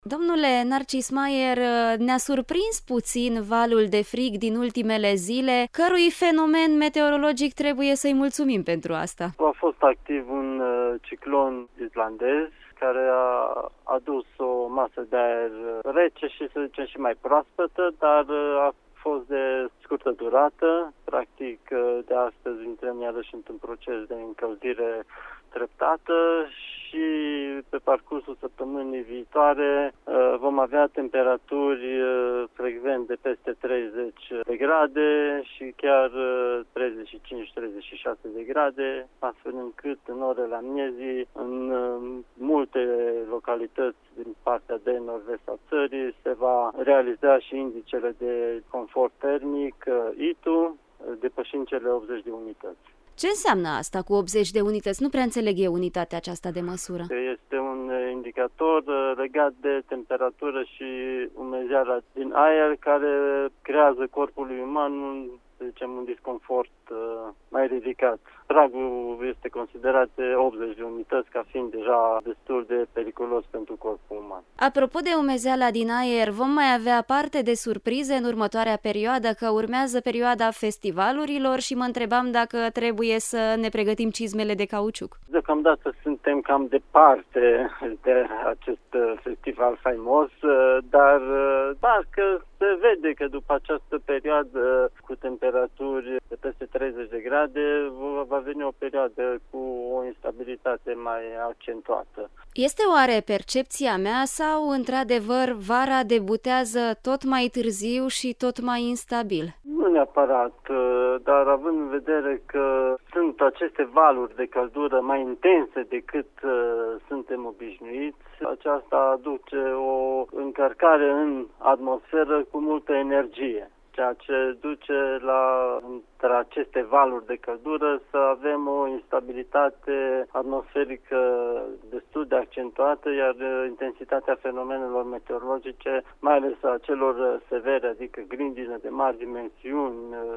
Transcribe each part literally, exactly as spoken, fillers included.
Domnule Narcis Maier, ne-a surprins puțin valul de frig din ultimele zile, cărui fenomen meteorologic trebuie să-i mulțumim pentru asta. A fost activ un ciclon islandez care a adus o masă de aer rece și, să zicem, și mai proaspătă, dar a fost de scurtă durată. Practic, de astăzi intrăm iarăși într-un proces de încălzire treptată și pe parcursul săptămânii viitoare vom avea temperaturi frecvent de peste treizeci de grade și chiar treizeci și cinci treizeci și șase de grade, astfel încât în orele amiezii în multe localități din partea de nord-vest a țării se va realiza și indicele de confort termic, I T U, depășind cele optzeci de unități. Ce înseamnă asta cu optzeci de unități? Nu prea înțeleg eu unitatea aceasta de măsură. Este un indicator legat de temperatură și umezeala din aer care creează corpului uman un, să zicem, un disconfort mai ridicat. Pragul este considerat de optzeci de unități ca fiind deja destul de periculos pentru corpul uman. Apropo de umezeala din aer, vom mai avea parte de surprize în următoarea perioadă, că urmează perioada festivalurilor și mă întrebam dacă trebuie să ne pregătim cizmele de cauciuc. Deocamdată suntem cam departe de acest festival faimos, dar parcă se vede că după această perioadă cu temperaturi de peste treizeci de grade va veni o perioadă cu o instabilitate mai accentuată. Este oare percepția mea sau, într-adevăr, vara debutează tot mai târziu și tot mai instabil? Nu neapărat, dar având în vedere că sunt aceste valuri de căldură mai intense decât suntem obișnuiți, aceasta aduce o încărcare în atmosferă cu multă energie, ceea ce duce la, între aceste valuri de căldură, să avem o instabilitate atmosferică destul de accentuată, iar intensitatea fenomenelor meteorologice, mai ales a celor severe, adică grindine de mari dimensiuni,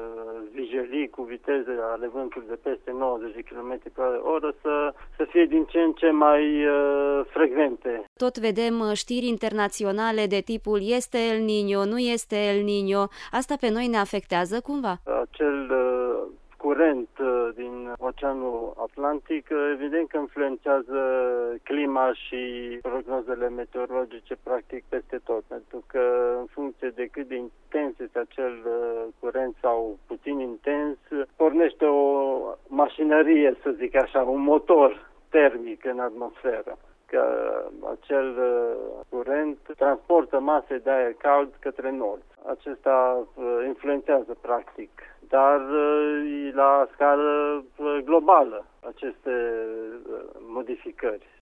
vijelii cu viteze ale vântului de peste nouăzeci de kilometri pe oră, să, să fie din ce în ce mai uh, frecvente. Tot vedem știri internaționale de tipul este El Niño, nu este El Niño. Asta pe noi ne afectează cumva? Acel uh, curent uh, din Oceanul Atlantic, uh, evident că influențează clima și prognozele meteorologice practic peste tot, pentru că în funcție de cât de intens este acel uh, curent sau puțin intens, pornește o mașinărie, să zic așa, un motor termic în atmosferă. Că acel uh, curent transportă mase de aer cald către nord. Acesta uh, influențează practic, dar uh, la scară uh, globală aceste uh, modificări.